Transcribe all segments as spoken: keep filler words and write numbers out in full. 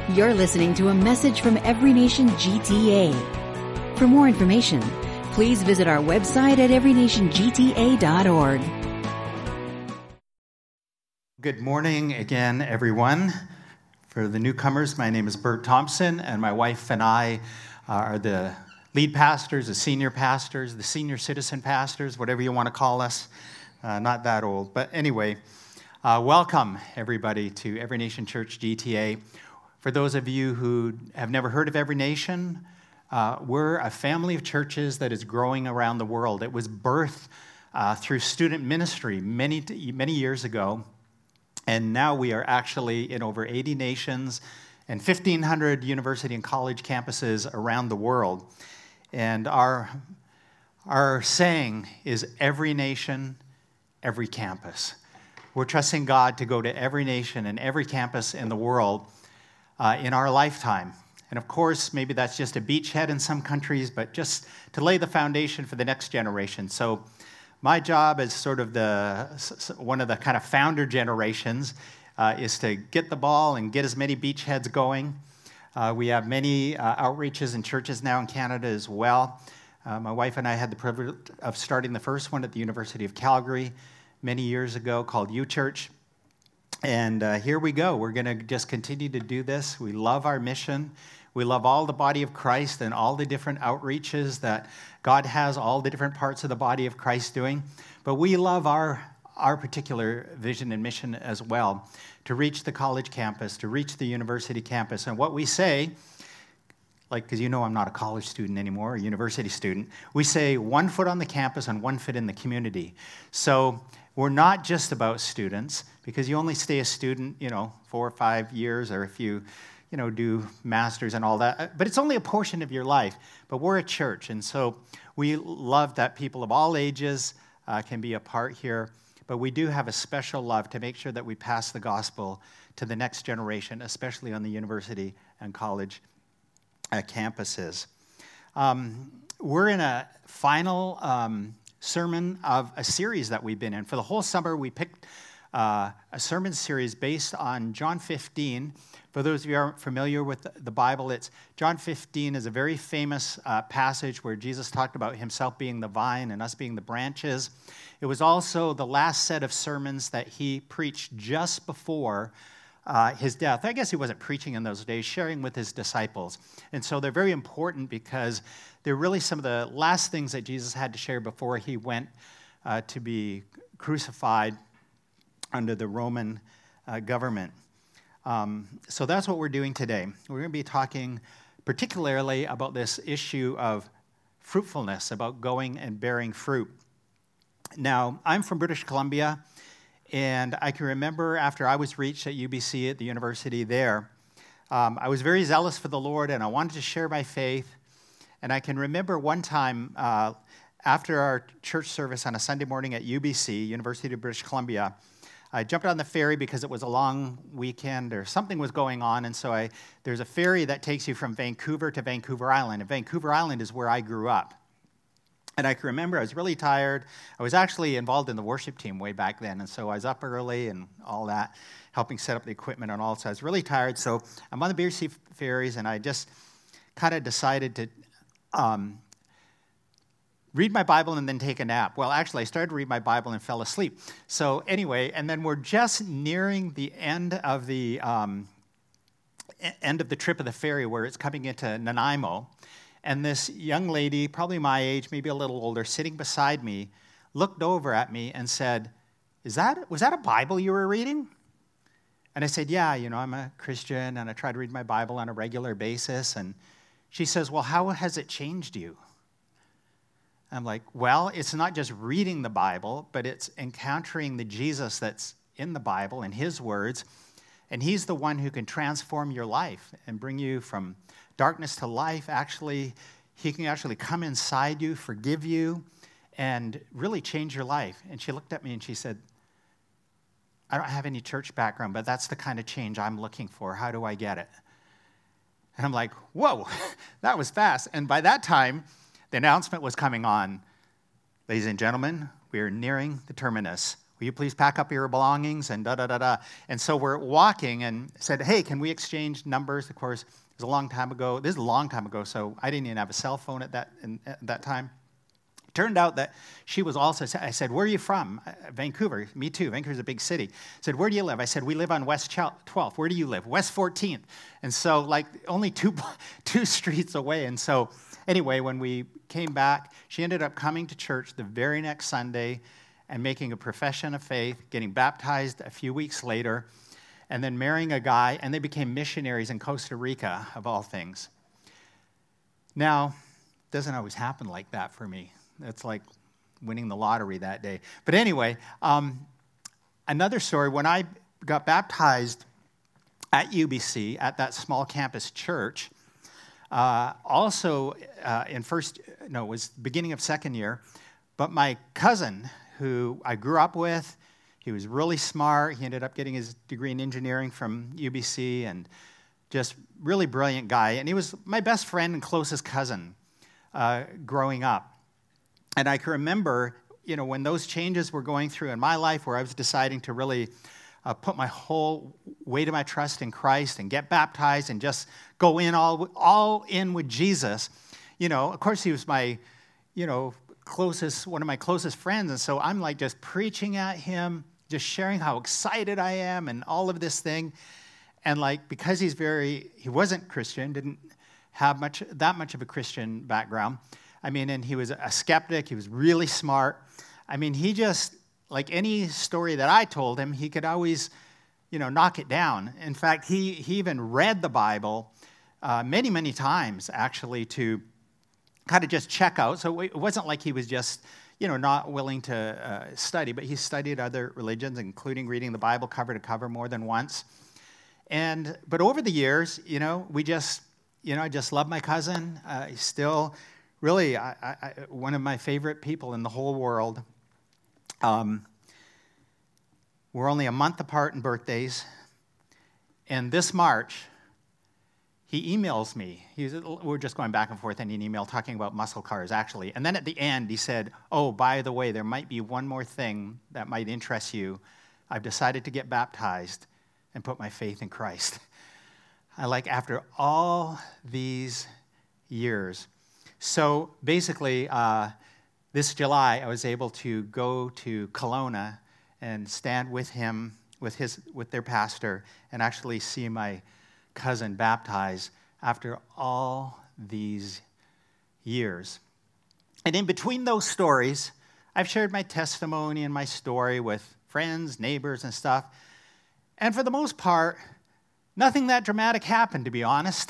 You're listening to a message from Every Nation G T A. For more information, please visit our website at every nation g t a dot org. Good morning again, everyone. For the newcomers, my name is Bert Thompson, and my wife and I are the lead pastors, the senior pastors, the senior citizen pastors, whatever you want to call us. Uh, not that old. But anyway, uh, welcome, everybody, to Every Nation Church G T A. For those of you who have never heard of Every Nation, uh, we're a family of churches that is growing around the world. It was birthed uh, through student ministry many, many years ago, and now we are actually in over eighty nations and fifteen hundred university and college campuses around the world. And our, our saying is every nation, every campus. We're trusting God to go to every nation and every campus in the world Uh, in our lifetime. And of course, maybe that's just a beachhead in some countries, but just to lay the foundation for the next generation. So my job as sort of the one of the kind of founder generations uh, is to get the ball and get as many beachheads going. Uh, we have many uh, outreaches and churches now in Canada as well. Uh, my wife and I had the privilege of starting the first one at the University of Calgary many years ago called U Church. And uh, here we go. We're going to just continue to do this. We love our mission. We love all the body of Christ and all the different outreaches that God has, all the different parts of the body of Christ doing. But we love our, our particular vision and mission as well, to reach the college campus, to reach the university campus. And what we say, like, because you know I'm not a college student anymore, a university student, we say one foot on the campus and one foot in the community. So we're not just about students, because you only stay a student, you know, four or five years, or if you, you know, do masters and all that. But it's only a portion of your life. But we're a church, and so we love that people of all ages uh, can be a part here. But we do have a special love to make sure that we pass the gospel to the next generation, especially on the university and college uh, campuses. Um, we're in a final Um, sermon of a series that we've been in. For the whole summer, we picked uh, a sermon series based on John fifteen. For those of you who aren't familiar with the Bible, it's John fifteen is a very famous uh, passage where Jesus talked about himself being the vine and us being the branches. It was also the last set of sermons that he preached just before uh, his death. I guess he wasn't preaching in those days, sharing with his disciples. And so they're very important because they're really some of the last things that Jesus had to share before he went uh, to be crucified under the Roman uh, government. Um, so that's what we're doing today. We're going to be talking particularly about this issue of fruitfulness, about going and bearing fruit. Now, I'm from British Columbia, and I can remember after I was reached at U B C at the university there, um, I was very zealous for the Lord, and I wanted to share my faith. And I can remember one time uh, after our church service on a Sunday morning at U B C, University of British Columbia, I jumped on the ferry because it was a long weekend or something was going on. And so I, there's a ferry that takes you from Vancouver to Vancouver Island. And Vancouver Island is where I grew up. And I can remember I was really tired. I was actually involved in the worship team way back then. And so I was up early and all that, helping set up the equipment and all. So I was really tired. So I'm on the B R C ferries, and I just kind of decided to Um, read my Bible and then take a nap. Well, actually, I started to read my Bible and fell asleep. So anyway, and then we're just nearing the end of the um, end of the trip of the ferry, where it's coming into Nanaimo, and this young lady, probably my age, maybe a little older, sitting beside me, looked over at me and said, "Is that was that a Bible you were reading?" And I said, "Yeah, you know, I'm a Christian, and I try to read my Bible on a regular basis." And she says, "Well, how has it changed you?" I'm like, "Well, it's not just reading the Bible, but it's encountering the Jesus that's in the Bible and his words. And he's the one who can transform your life and bring you from darkness to life. Actually, he can actually come inside you, forgive you, and really change your life." And she looked at me and she said, "I don't have any church background, but that's the kind of change I'm looking for. How do I get it?" And I'm like, whoa, that was fast. And by that time, the announcement was coming on. "Ladies and gentlemen, we are nearing the terminus. will you please pack up your belongings and da-da-da-da. And so we're walking and said, hey, can we exchange numbers? Of course, it was a long time ago. This is a long time ago, so I didn't even have a cell phone at that, in, at that time. It turned out that she was also, I said, where are you from? Vancouver. Me too. Vancouver's a big city. I said, where do you live? I said, we live on West twelfth. Where do you live? West fourteenth. And so, like, only two, two streets away. And so, anyway, when we came back, she ended up coming to church the very next Sunday and making a profession of faith, getting baptized a few weeks later, and then marrying a guy, and they became missionaries in Costa Rica, of all things. Now, it doesn't always happen like that for me. It's like winning the lottery that day. But anyway, um, another story, when I got baptized at U B C, at that small campus church, uh, also uh, in first, no, it was beginning of second year, but my cousin, who I grew up with, he was really smart. He ended up getting his degree in engineering from U B C, and just really brilliant guy. And he was my best friend and closest cousin uh, growing up. And I can remember, you know, when those changes were going through in my life, where I was deciding to really uh, put my whole weight of my trust in Christ and get baptized and just go in all all in with Jesus. You know, of course, he was my, you know, closest, one of my closest friends. And so I'm like just preaching at him, just sharing how excited I am and all of this thing. And like, because he's very, he wasn't Christian, didn't have much, that much of a Christian background. I mean, and he was a skeptic. He was really smart. I mean, he just, like any story that I told him, he could always, you know, knock it down. In fact, he, he even read the Bible uh, many, many times, actually, to kind of just check out. So it wasn't like he was just, you know, not willing to uh, study, but he studied other religions, including reading the Bible cover to cover more than once. And, but over the years, you know, we just, you know, I just love my cousin. Uh, he's still really I, I, one of my favorite people in the whole world. Um, we're only a month apart in birthdays. And this March, he emails me. He's, we're just going back and forth in an email talking about muscle cars, actually. And then at the end, he said, oh, by the way, there might be one more thing that might interest you. I've decided to get baptized and put my faith in Christ. I like, after all these years. So basically, uh, this July, I was able to go to Kelowna and stand with him, with his, with their pastor, and actually see my cousin baptized after all these years. And in between those stories, I've shared my testimony and my story with friends, neighbors, and stuff. And for the most part, nothing that dramatic happened, to be honest.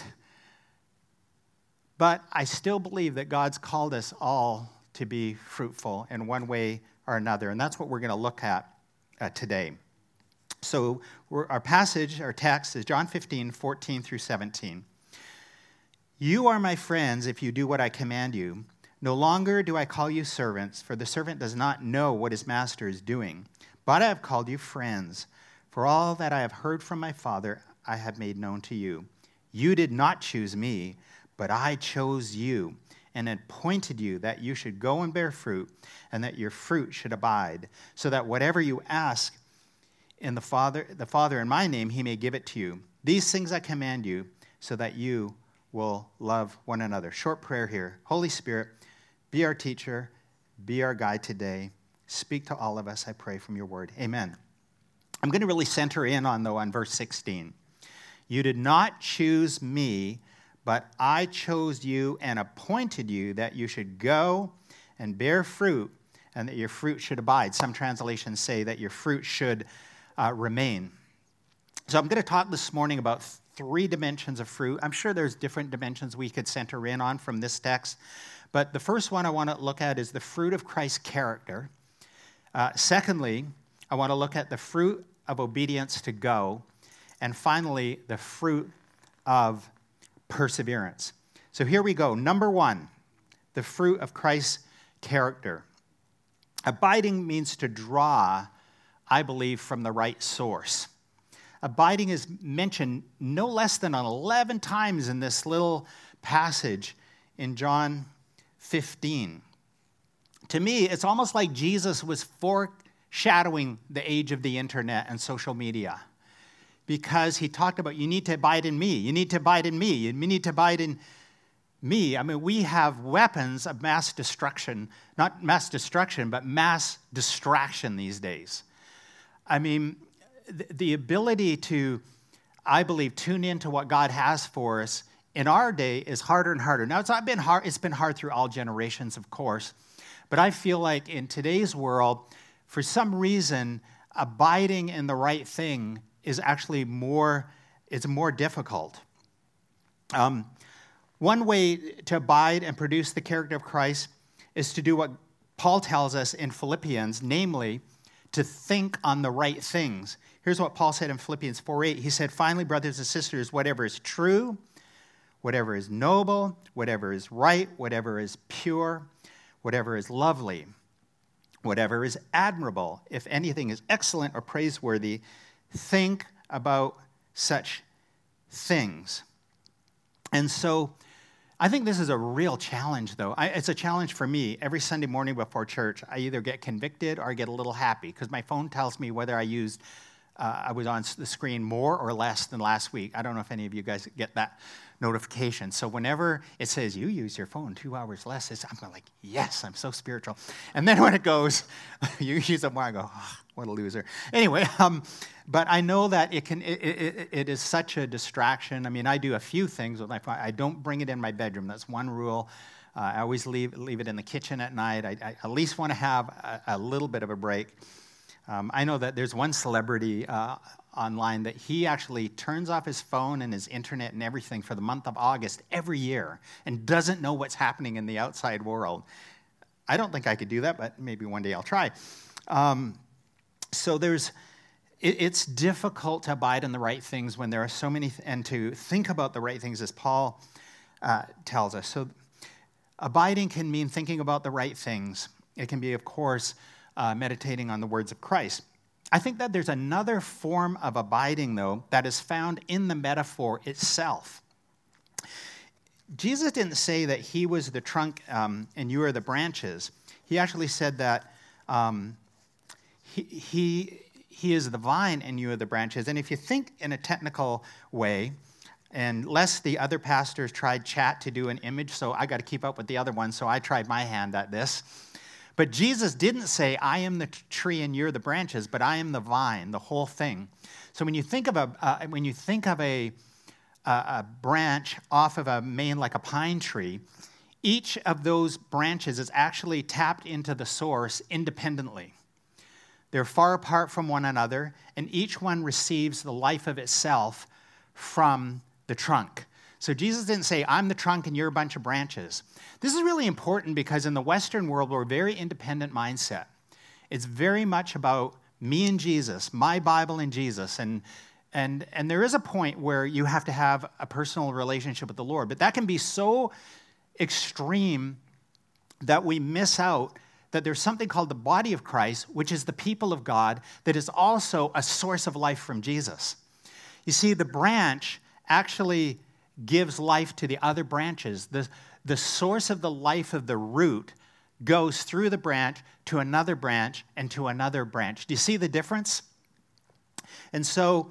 But I still believe that God's called us all to be fruitful in one way or another. And that's what we're going to look at uh, today. So we're, our passage, our text is John fifteen, fourteen through seventeen. You are my friends if you do what I command you. No longer do I call you servants, for the servant does not know what his master is doing. But I have called you friends, for all that I have heard from my Father I have made known to you. You did not choose me, but I chose you and appointed you that you should go and bear fruit, and that your fruit should abide, so that whatever you ask in the Father, the Father in my name, he may give it to you. These things I command you, so that you will love one another. Short prayer here. Holy Spirit, be our teacher, be our guide today. Speak to all of us, I pray, from your word. Amen. I'm going to really center in on, though, on verse sixteen. You did not choose me, but I chose you and appointed you that you should go and bear fruit, and that your fruit should abide. Some translations say that your fruit should uh, remain. So I'm going to talk this morning about three dimensions of fruit. I'm sure there's different dimensions we could center in on from this text, but the first one I want to look at is the fruit of Christ's character. Uh, secondly, I want to look at the fruit of obedience to go. And finally, the fruit of perseverance. So here we go. Number one, the fruit of Christ's character. Abiding means to draw, I believe, from the right source. Abiding is mentioned no less than eleven times in this little passage in John fifteen. To me, it's almost like Jesus was shadowing the age of the internet and social media. Because he talked about, you need to abide in me, you need to abide in me, you need to abide in me. I mean, we have weapons of mass destruction, not mass destruction, but mass distraction these days. I mean, the, the ability to, I believe, tune into what God has for us in our day is harder and harder. Now, it's not been hard, it's been hard through all generations, of course, but I feel like in today's world, for some reason, abiding in the right thing is actually more, it's more difficult. Um, one way to abide and produce the character of Christ is to do what Paul tells us in Philippians, namely, to think on the right things. Here's what Paul said in Philippians four eight. He said, finally, brothers and sisters, whatever is true, whatever is noble, whatever is right, whatever is pure, whatever is lovely, whatever is admirable, if anything is excellent or praiseworthy, think about such things. And so I think this is a real challenge, though. I, it's a challenge for me. Every Sunday morning before church, I either get convicted or I get a little happy because my phone tells me whether I used, uh, I was on the screen more or less than last week. I don't know if any of you guys get that notification. So whenever it says you use your phone two hours less, it's, I'm like, yes, I'm so spiritual. And then when it goes, you use it more, I go, oh, what a loser. Anyway, um, but I know that it can. It, it, it is such a distraction. I mean, I do a few things with my phone. I don't bring it in my bedroom. That's one rule. Uh, I always leave leave it in the kitchen at night. I, I at least want to have a, a little bit of a break. Um, I know that there's one celebrity uh, online that he actually turns off his phone and his internet and everything for the month of August every year and doesn't know what's happening in the outside world. I don't think I could do that, but maybe one day I'll try. Um, so there's, it, it's difficult to abide in the right things when there are so many, th- and to think about the right things as Paul uh, tells us. So abiding can mean thinking about the right things. It can be, of course, uh, meditating on the words of Christ. I think that there's another form of abiding, though, that is found in the metaphor itself. Jesus didn't say that he was the trunk um, and you are the branches. He actually said that um, he, he, he is the vine and you are the branches. And if you think in a technical way, and lest the other pastors tried chat to do an image, so I got to keep up with the other one, so I tried my hand at this. But Jesus didn't say, I am the tree and you're the branches, but I am the vine, the whole thing. So when you think of a, uh, when you think of a, a, a branch off of a main like a pine tree, each of those branches is actually tapped into the source independently. They're far apart from one another, and each one receives the life of itself from the trunk. So Jesus didn't say, I'm the trunk and you're a bunch of branches. This is really important because in the Western world, we're a very independent mindset. It's very much about me and Jesus, my Bible and Jesus. And, and, and there is a point where you have to have a personal relationship with the Lord. But that can be so extreme that we miss out that there's something called the body of Christ, which is the people of God, that is also a source of life from Jesus. You see, the branch actually gives life to the other branches. The, the source of the life of the root goes through the branch to another branch and to another branch. Do you see the difference? And so,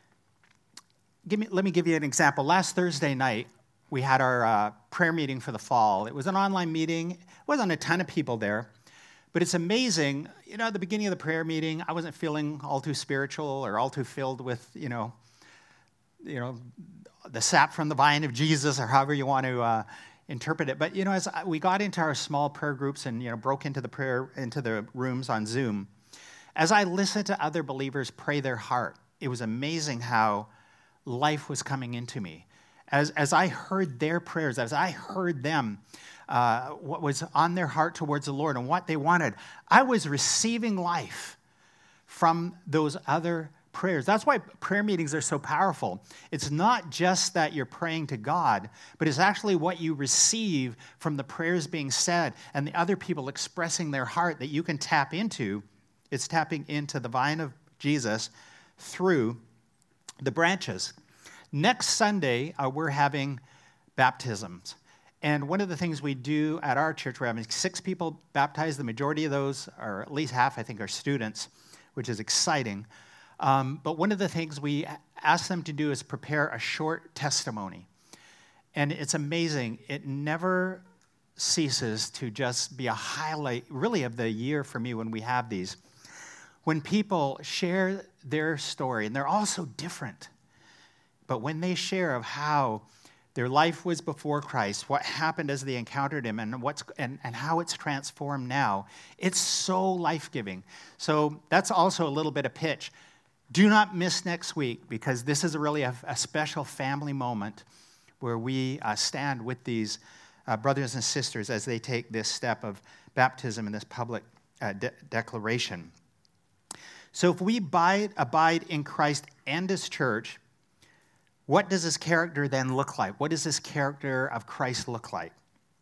give me, let me give you an example. Last Thursday night, we had our uh, prayer meeting for the fall. It was an online meeting. It wasn't a ton of people there. But it's amazing, you know, at the beginning of the prayer meeting, I wasn't feeling all too spiritual or all too filled with, you know, you know, the sap from the vine of Jesus, or however you want to uh, interpret it. But, you know, as we got into our small prayer groups and, you know, broke into the prayer, into the rooms on Zoom, as I listened to other believers pray their heart, it was amazing how life was coming into me. As, as I heard their prayers, as I heard them, uh, what was on their heart towards the Lord and what they wanted, I was receiving life from those other prayers. That's why prayer meetings are so powerful. It's not just that you're praying to God, but it's actually what you receive from the prayers being said and the other people expressing their heart that you can tap into. It's tapping into the vine of Jesus through the branches. Next Sunday, uh, we're having baptisms. And one of the things we do at our church, we're having six people baptized. The majority of those, or at least half, I think, are students, which is exciting. Um, but one of the things we ask them to do is prepare a short testimony. And it's amazing. It never ceases to just be a highlight, really, of the year for me when we have these. When people share their story, and they're all so different, but when they share of how their life was before Christ, what happened as they encountered him, and what's and, and how it's transformed now, it's so life-giving. So that's also a little bit of pitch. Do not miss next week, because this is really a, a special family moment where we uh, stand with these uh, brothers and sisters as they take this step of baptism and this public uh, de- declaration. So if we abide, abide in Christ and his church, what does his character then look like? What does this character of Christ look like?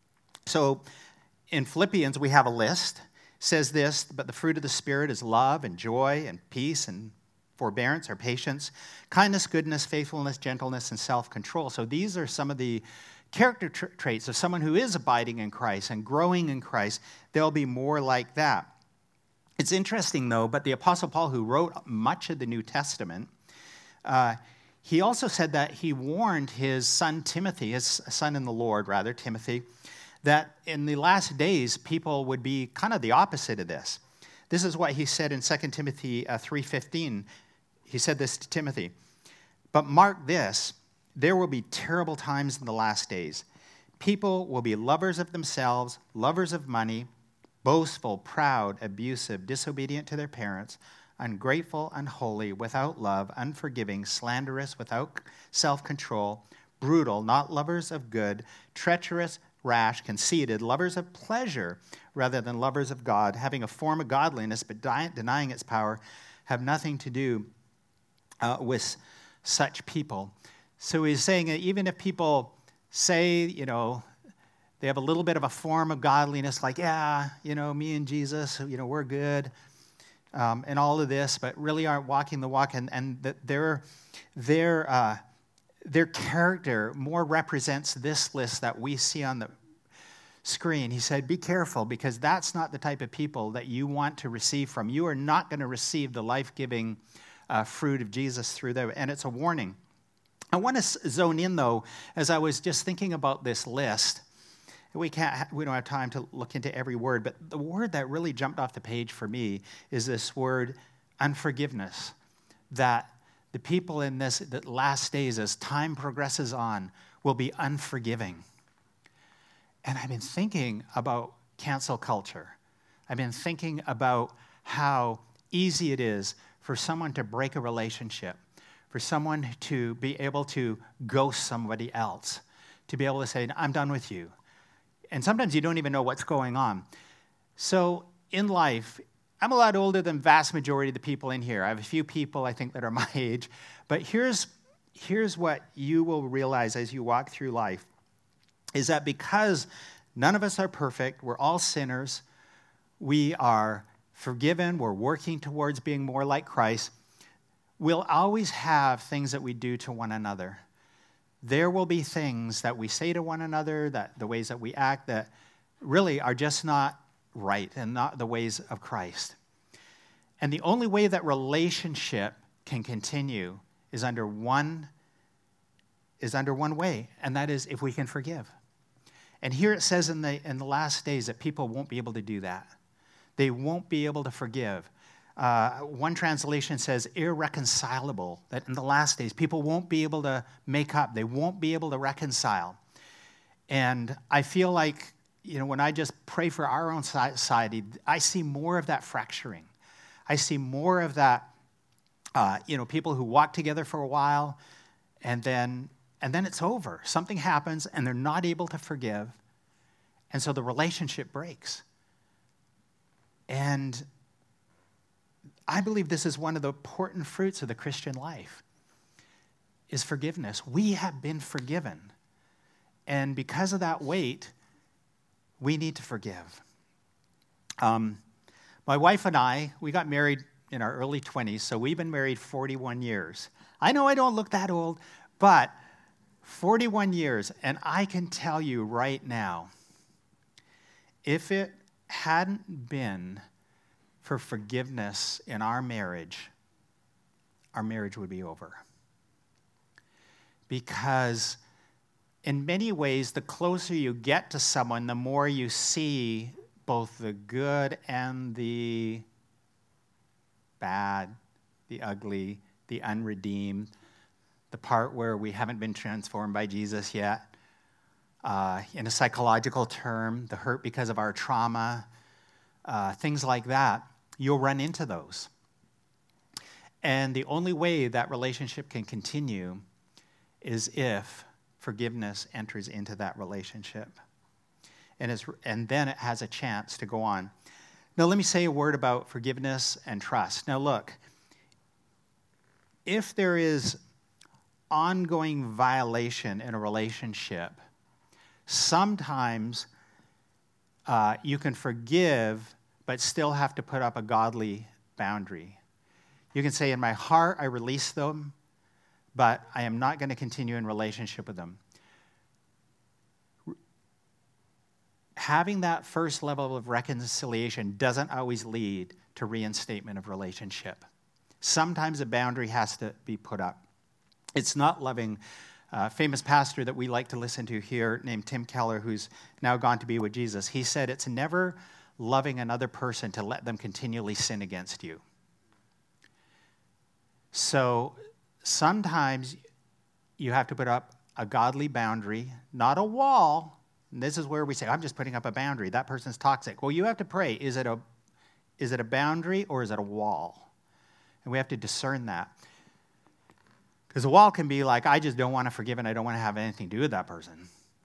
So in Philippians, we have a list. It says this, but the fruit of the Spirit is love and joy and peace and forbearance or patience, kindness, goodness, faithfulness, gentleness, and self-control. So these are some of the character tra- traits of someone who is abiding in Christ and growing in Christ. They'll be more like that. It's interesting, though, but the Apostle Paul, who wrote much of the New Testament, uh, he also said that he warned his son Timothy, his son in the Lord, rather, Timothy, that in the last days, people would be kind of the opposite of this. This is what he said in Second Timothy uh, three fifteen. He said this to Timothy, but mark this, there will be terrible times in the last days. People will be lovers of themselves, lovers of money, boastful, proud, abusive, disobedient to their parents, ungrateful, unholy, without love, unforgiving, slanderous, without self-control, brutal, not lovers of good, treacherous, rash, conceited, lovers of pleasure rather than lovers of God, having a form of godliness but denying its power, have nothing to do uh, with such people. So he's saying that even if people say, you know, they have a little bit of a form of godliness, like, yeah, you know, me and Jesus, you know, we're good, um, and all of this, but really aren't walking the walk, and, and that their, their, uh, their character more represents this list that we see on the screen. He said, be careful, because that's not the type of people that you want to receive from. You are not going to receive the life-giving uh, fruit of Jesus through them, and it's a warning. I want to zone in, though, as I was just thinking about this list. We can't. We don't have time to look into every word, but the word that really jumped off the page for me is this word unforgiveness, that the people in this the last days, as time progresses on, will be unforgiving. And I've been thinking about cancel culture. I've been thinking about how easy it is for someone to break a relationship, for someone to be able to ghost somebody else, to be able to say, I'm done with you. And sometimes you don't even know what's going on. So in life, I'm a lot older than the vast majority of the people in here. I have a few people, I think, that are my age. But here's, here's what you will realize as you walk through life, is that because none of us are perfect, we're all sinners, we are forgiven, we're working towards being more like Christ, we'll always have things that we do to one another. There will be things that we say to one another, that the ways that we act that really are just not right and not the ways of Christ. And the only way that relationship can continue is under one is under one way, and that is if we can forgive. And here it says in the in the last days that people won't be able to do that. They won't be able to forgive. Uh, one translation says irreconcilable, that in the last days people won't be able to make up. They won't be able to reconcile. And I feel like, you know, when I just pray for our own society, I see more of that fracturing. I see more of that, uh, you know, people who walk together for a while and then and then it's over. Something happens and they're not able to forgive. And so the relationship breaks. And I believe this is one of the important fruits of the Christian life, is forgiveness. We have been forgiven. And because of that weight, we need to forgive. Um, my wife and I, we got married in our early twenties, so we've been married forty-one years. I know I don't look that old, but forty-one years, and I can tell you right now, if it hadn't been for forgiveness in our marriage, our marriage would be over. Because in many ways, the closer you get to someone, the more you see both the good and the bad, the ugly, the unredeemed, the part where we haven't been transformed by Jesus yet. Uh, in a psychological term, the hurt because of our trauma, uh, things like that, you'll run into those. And the only way that relationship can continue is if forgiveness enters into that relationship. And, it's, and then it has a chance to go on. Now, let me say a word about forgiveness and trust. Now, look, if there is ongoing violation in a relationship, sometimes uh, you can forgive, but still have to put up a godly boundary. You can say, in my heart, I release them, but I am not going to continue in relationship with them. Having that first level of reconciliation doesn't always lead to reinstatement of relationship. Sometimes a boundary has to be put up. It's not loving. A uh, famous pastor that we like to listen to here named Tim Keller, who's now gone to be with Jesus, he said it's never loving another person to let them continually sin against you. So sometimes you have to put up a godly boundary, not a wall. And this is where we say, I'm just putting up a boundary. That person's toxic. Well, you have to pray. Is it a, is it a boundary or is it a wall? And we have to discern that. Because a wall can be like, I just don't want to forgive and I don't want to have anything to do with that person.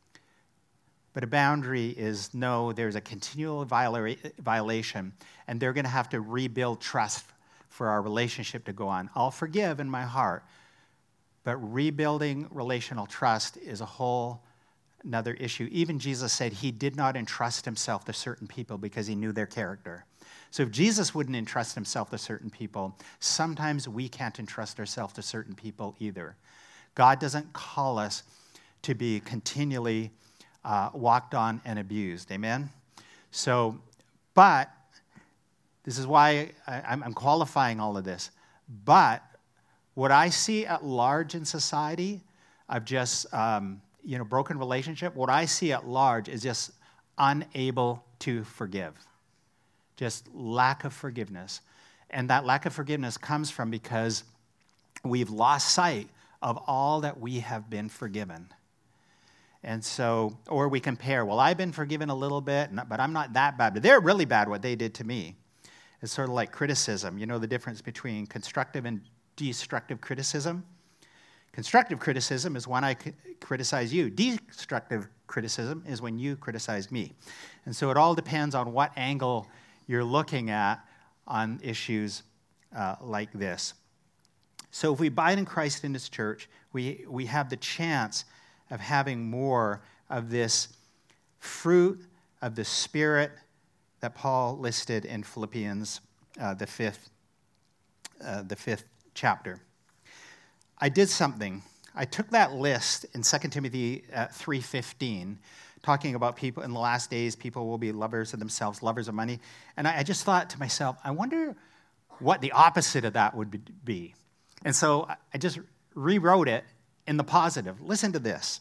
But a boundary is, no, there's a continual viola- violation, and they're going to have to rebuild trust for our relationship to go on. I'll forgive in my heart, but rebuilding relational trust is a whole another issue. Even Jesus said he did not entrust himself to certain people because he knew their character. So if Jesus wouldn't entrust himself to certain people, sometimes we can't entrust ourselves to certain people either. God doesn't call us to be continually uh, walked on and abused. Amen? So, but, this is why I, I'm, I'm qualifying all of this. But what I see at large in society of just, um, you know, broken relationship, what I see at large is just unable to forgive. Just lack of forgiveness. And that lack of forgiveness comes from because we've lost sight of all that we have been forgiven. And so, or we compare, well, I've been forgiven a little bit, but I'm not that bad. But they're really bad what they did to me. It's sort of like criticism. You know the difference between constructive and destructive criticism? Constructive criticism is when I criticize you. Destructive criticism is when you criticize me. And so it all depends on what angle you're looking at on issues uh, like this. So if we abide in Christ in this church, we, we have the chance of having more of this fruit of the Spirit that Paul listed in Philippians, uh, the fifth, uh, the fifth chapter. I did something. I took that list in Second Timothy uh, three fifteen, talking about people in the last days, people will be lovers of themselves, lovers of money. And I, I just thought to myself, I wonder what the opposite of that would be. And so I just rewrote it in the positive. Listen to this.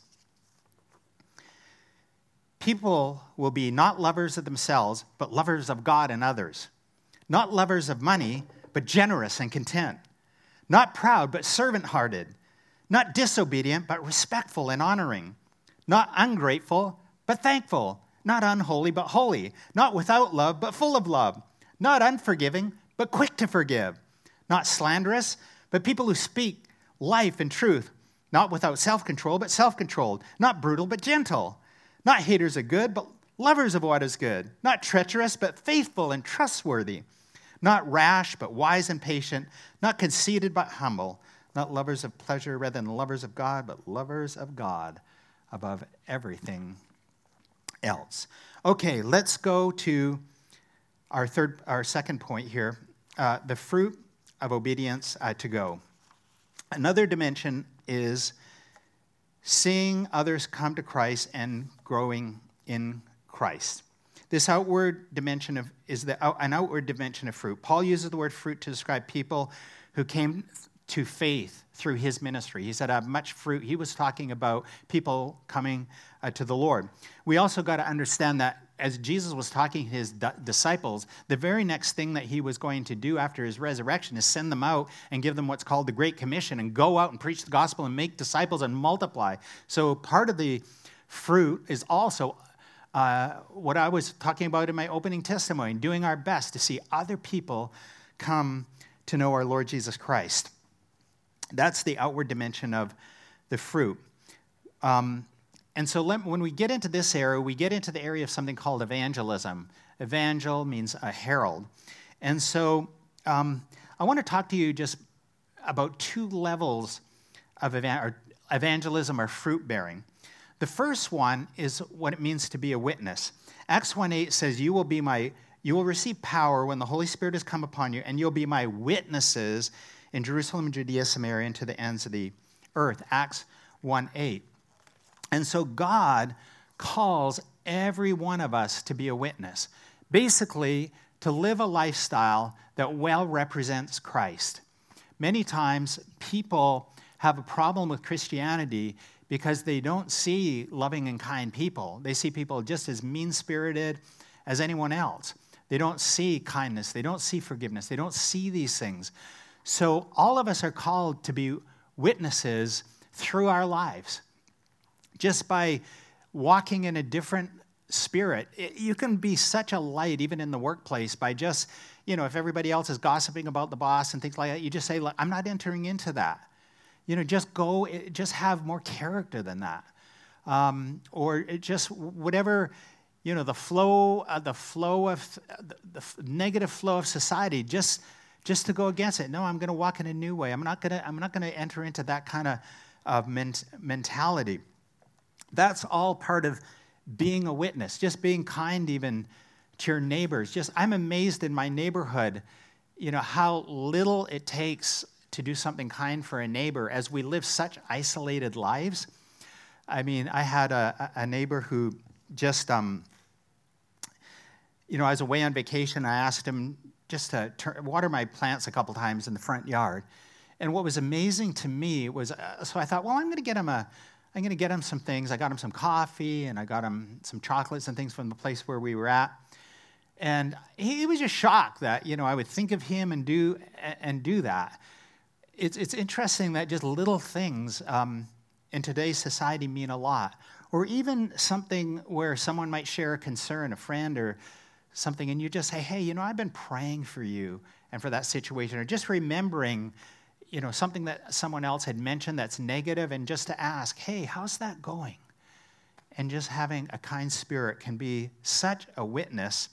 People will be not lovers of themselves, but lovers of God and others. Not lovers of money, but generous and content. Not proud, but servant-hearted. Not disobedient, but respectful and honoring. Not ungrateful, but thankful. Not unholy, but holy. Not without love, but full of love. Not unforgiving, but quick to forgive. Not slanderous, but people who speak life and truth. Not without self-control, but self-controlled. Not brutal, but gentle. Not haters of good, but lovers of what is good. Not treacherous, but faithful and trustworthy. Not rash, but wise and patient. Not conceited, but humble. Not lovers of pleasure rather than lovers of God, but lovers of God above everything else. Okay, let's go to our third, our second point here, uh, the fruit of obedience uh, to go. Another dimension is seeing others come to Christ and growing in Christ. This outward dimension of is the an outward dimension of fruit. Paul uses the word fruit to describe people who came to faith through his ministry. He said, I have much fruit. He was talking about people coming uh, to the Lord. We also got to understand that as Jesus was talking to his d- disciples, the very next thing that he was going to do after his resurrection is send them out and give them what's called the Great Commission and go out and preach the gospel and make disciples and multiply. So part of the fruit is also uh, what I was talking about in my opening testimony, doing our best to see other people come to know our Lord Jesus Christ. That's the outward dimension of the fruit. Um, and so let, when we get into this area, we get into the area of something called evangelism. Evangel means a herald. And so um, I want to talk to you just about two levels of evan- or evangelism or fruit bearing. The first one is what it means to be a witness. Acts one eight says, you will be my, you will receive power when the Holy Spirit has come upon you, and you'll be my witnesses in Jerusalem, Judea, Samaria, and to the ends of the earth. Acts one eight. And so God calls every one of us to be a witness. Basically, to live a lifestyle that well represents Christ. Many times, people have a problem with Christianity because they don't see loving and kind people. They see people just as mean-spirited as anyone else. They don't see kindness. They don't see forgiveness. They don't see these things. So all of us are called to be witnesses through our lives. Just by walking in a different spirit, it, you can be such a light even in the workplace by just, you know, if everybody else is gossiping about the boss and things like that, you just say, I'm not entering into that. You know, just go, just have more character than that. Um, or it just whatever, you know, the flow, uh, the flow of, the, the negative flow of society, just just to go against it. No, I'm going to walk in a new way. I'm not going to, I'm not going to enter into that kind of, of ment- mentality. That's all part of being a witness, just being kind even to your neighbors. Just, I'm amazed in my neighborhood, you know, how little it takes to do something kind for a neighbor as we live such isolated lives. I mean, I had a, a neighbor who just, um, you know, I was away on vacation. I asked him just to turn, water my plants a couple times in the front yard. And what was amazing to me was, uh, so I thought, well, I'm going to get him a, I'm going to get him some things. I got him some coffee, and I got him some chocolates and things from the place where we were at. And he, he was just shocked that, you know, I would think of him and do and do that. It's it's interesting that just little things um, in today's society mean a lot. Or even something where someone might share a concern, a friend or something, and you just say, hey, you know, I've been praying for you and for that situation, or just remembering, you know, something that someone else had mentioned that's negative, and just to ask, hey, how's that going? And just having a kind spirit can be such a witness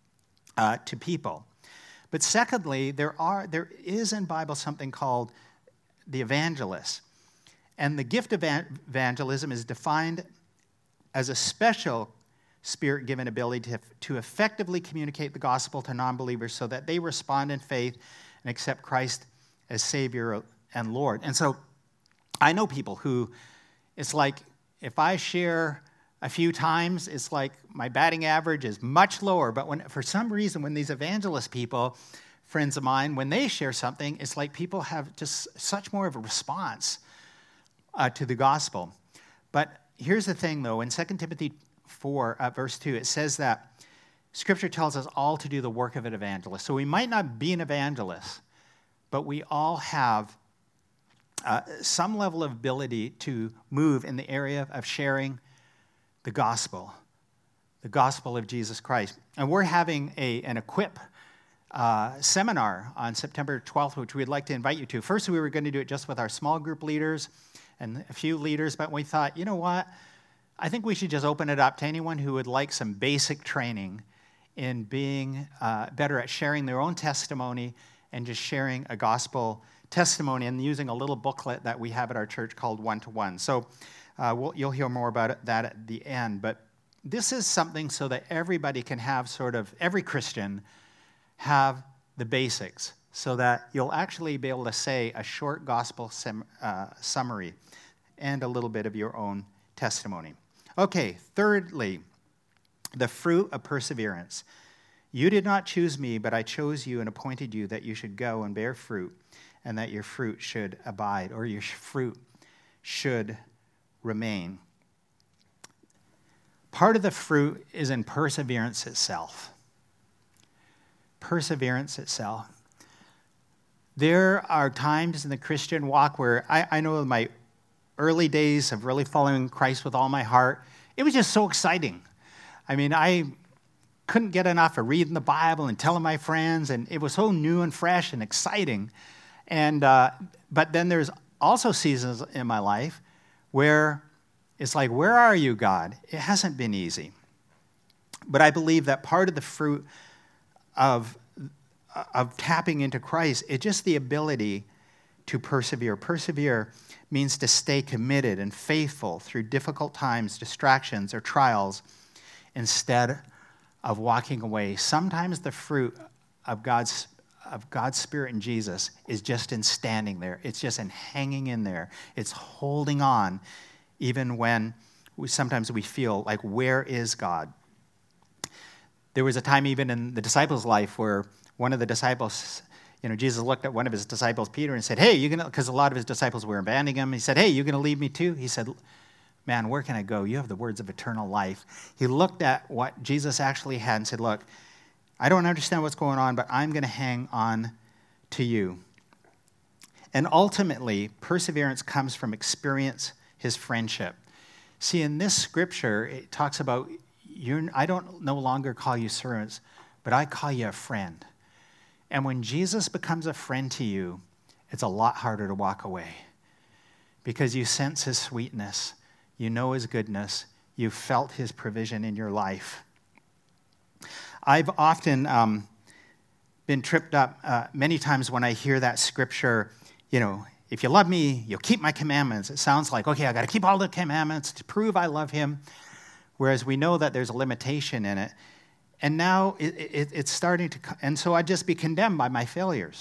uh, to people. But secondly, there are there is in Bible something called the evangelist. And the gift of evangelism is defined as a special Spirit-given ability to, to effectively communicate the gospel to non-believers so that they respond in faith and accept Christ as Savior and Lord. And so I know people who, it's like if I share a few times, it's like my batting average is much lower. But when, for some reason, when these evangelist people, friends of mine, when they share something, it's like people have just such more of a response uh, to the gospel. But here's the thing, though. In Second Timothy four, uh, verse two, it says that Scripture tells us all to do the work of an evangelist. So we might not be an evangelist, but we all have uh, some level of ability to move in the area of sharing the gospel, the gospel of Jesus Christ. And we're having a an Equip uh, seminar on September twelfth, which we'd like to invite you to. First, we were going to do it just with our small group leaders and a few leaders, but we thought, you know what? I think we should just open it up to anyone who would like some basic training in being uh, better at sharing their own testimony and just sharing a gospel testimony and using a little booklet that we have at our church called One to One. So uh, we'll, you'll hear more about it, that at the end. But this is something so that everybody can have sort of, every Christian have the basics so that you'll actually be able to say a short gospel sem- uh, summary. and a little bit of your own testimony. Okay, thirdly, the fruit of perseverance. You did not choose me, but I chose you and appointed you that you should go and bear fruit, and that your fruit should abide, or your fruit should remain. Part of the fruit is in perseverance itself. Perseverance itself. There are times in the Christian walk where I, I know in my early days of really following Christ with all my heart, it was just so exciting. I mean, I couldn't get enough of reading the Bible and telling my friends, and it was so new and fresh and exciting. And uh, but then there's also seasons in my life where it's like, where are you, God? It hasn't been easy. But I believe that part of the fruit of, of tapping into Christ is just the ability to persevere. Persevere means to stay committed and faithful through difficult times, distractions, or trials, instead of walking away. Sometimes the fruit of God's of God's Spirit in Jesus is just in standing there. It's just in hanging in there. It's holding on, even when we, sometimes we feel like, where is God? There was a time even in the disciples' life where one of the disciples, you know, Jesus looked at one of his disciples, Peter, and said, hey, you gonna, because a lot of his disciples were abandoning him. He said, hey, you going to leave me too? He said, man, where can I go? You have the words of eternal life. He looked at what Jesus actually had and said, look, I don't understand what's going on, but I'm going to hang on to you. And ultimately, perseverance comes from experience his friendship. See, in this scripture, it talks about, you're, I don't no longer call you servants, but I call you a friend. And when Jesus becomes a friend to you, it's a lot harder to walk away because you sense his sweetness, you know his goodness, you've felt his provision in your life. I've often um, been tripped up uh, many times when I hear that scripture, you know, if you love me, you'll keep my commandments. It sounds like, okay, I got to keep all the commandments to prove I love him, whereas we know that there's a limitation in it. And now it, it, it's starting to, and so I'd just be condemned by my failures.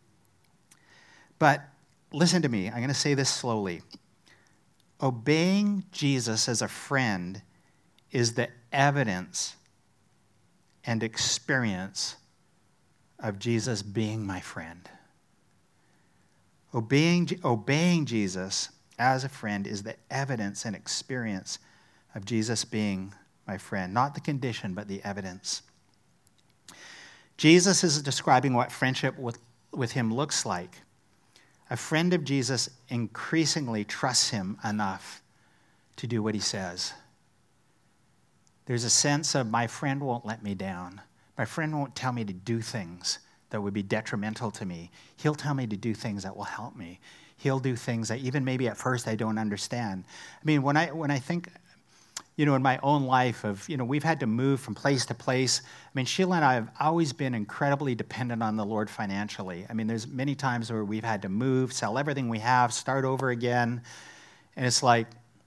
But listen to me, I'm going to say this slowly. Obeying Jesus as a friend is the evidence and experience of Jesus being my friend. Obeying, obeying Jesus as a friend is the evidence and experience of Jesus being my friend. Not the condition, but the evidence. Jesus is describing what friendship with, with him looks like. A friend of Jesus increasingly trusts him enough to do what he says. There's a sense of my friend won't let me down. My friend won't tell me to do things that would be detrimental to me. He'll tell me to do things that will help me. He'll do things that even maybe at first I don't understand. I mean, when I when I think, you know, in my own life of, you know, we've had to move from place to place. I mean, Sheila and I have always been incredibly dependent on the Lord financially. I mean, there's many times where we've had to move, sell everything we have, start over again. And it's like,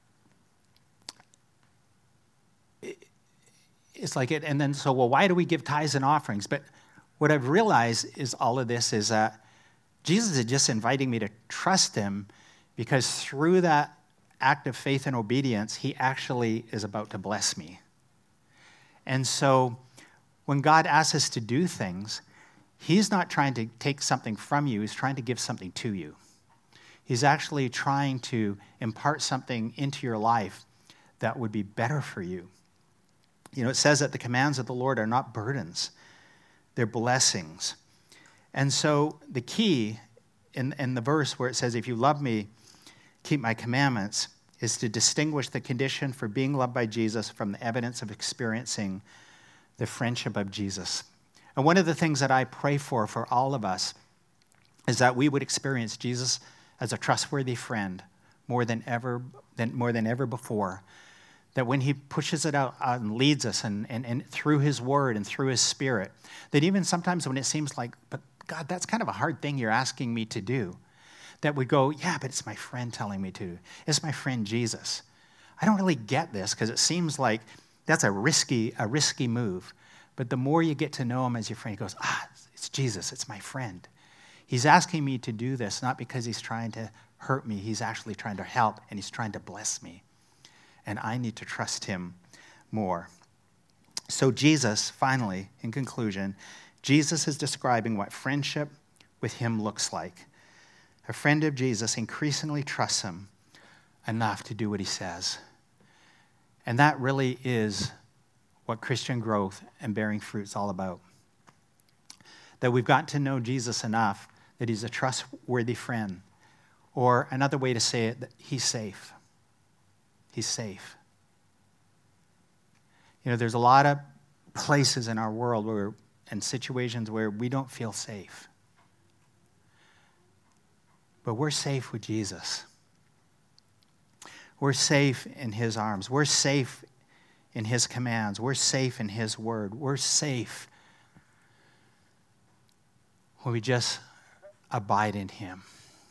it's like it, and then so, well, why do we give tithes and offerings? But what I've realized is all of this is that Jesus is just inviting me to trust him, because through that act of faith and obedience, he actually is about to bless me. And so when God asks us to do things, he's not trying to take something from you, he's trying to give something to you. He's actually trying to impart something into your life that would be better for you. You know, it says that the commands of the Lord are not burdens, they're blessings. And so the key in, in the verse where it says, if you love me, keep my commandments, is to distinguish the condition for being loved by Jesus from the evidence of experiencing the friendship of Jesus. And one of the things that I pray for for all of us is that we would experience Jesus as a trustworthy friend more than ever, than, more than ever before. That when he pushes it out and leads us and, and, and through his word and through his spirit, that even sometimes when it seems like, but God, that's kind of a hard thing you're asking me to do, that we go, yeah, but it's my friend telling me to. It's my friend Jesus. I don't really get this because it seems like that's a risky, a risky move. But the more you get to know him as your friend, he goes, ah, it's Jesus, it's my friend. He's asking me to do this not because he's trying to hurt me. He's actually trying to help, and he's trying to bless me. And I need to trust him more. So Jesus, finally, in conclusion, Jesus is describing what friendship with him looks like. A friend of Jesus increasingly trusts him enough to do what he says. And that really is what Christian growth and bearing fruit is all about. That we've got to know Jesus enough that he's a trustworthy friend. Or another way to say it, that he's safe. He's safe. You know, there's a lot of places in our world where, and situations where we don't feel safe. But we're safe with Jesus. We're safe in his arms. We're safe in his commands. We're safe in his word. We're safe when we just abide in him.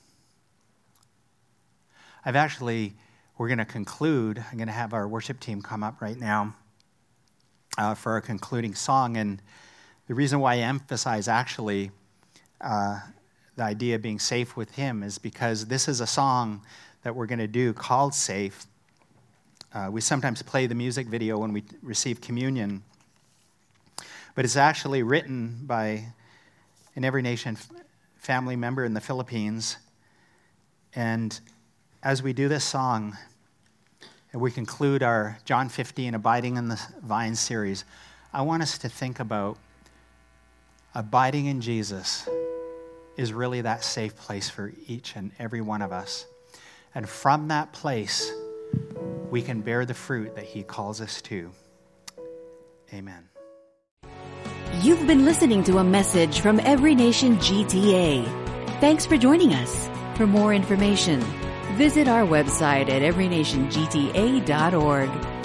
I've actually, we're going to conclude. I'm going to have our worship team come up right now uh, for our concluding song. And the reason why I emphasize actually uh, the idea of being safe with him is because this is a song that we're going to do called Safe. Uh, we sometimes play the music video when we receive communion. But it's actually written by an Every Nation family member in the Philippines. And as we do this song, and we conclude our John fifteen Abiding in the Vine series, I want us to think about abiding in Jesus is really that safe place for each and every one of us. And from that place, we can bear the fruit that he calls us to. Amen. You've been listening to a message from Every Nation G T A. Thanks for joining us. For more information, visit our website at every nation g t a dot org.